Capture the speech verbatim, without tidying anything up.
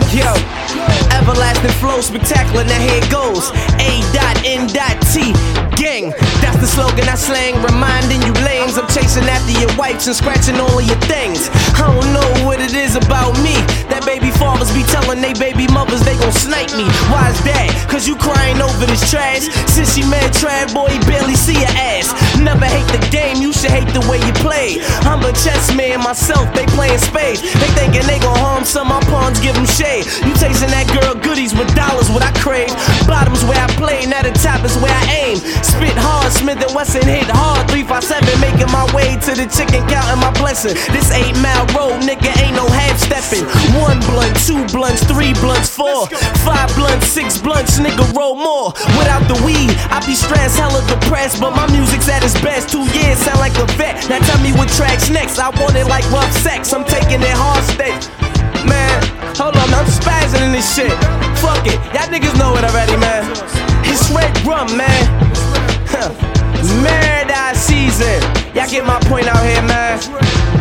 Yo, everlasting flow, spectacular, now here it goes. A dot N dot T, gang. That's the slogan I slang, reminding you lames I'm chasing after your wipes and scratching all of your things. I don't know what it is about me that baby fathers be telling they baby mothers they gon' snipe me. Why is that? Cause you crying over this trash. Since she mad trad, boy, he barely see your ass. Never hate the game, you should hate the way you play. I'm a chess man myself, they playing spades. They thinking they gon' harm some, my pawns give them shade. You tasting that girl goodies with dollars, what I crave. Bottoms where I play, now the top is where I aim. Spit hard, Smith and Wesson hit hard. Three five seven, making my way to the chicken, counting my blessing. This eight mile road, nigga, ain't no half stepping. One blunt, two blunts, three blunts, four, five blunts, six blunts, nigga, roll more. Without the weed, I be stressed, hella depressed, but my music's at its best. Two years sound like a vet. Now tell me what track's next. I want it like rough sex. I'm taking it hard steak. Man, hold on, I'm spazzing in this shit. Fuck it, y'all niggas know it already, man. It's red rum, man. Huh. Murder season. Y'all get my point out here, man.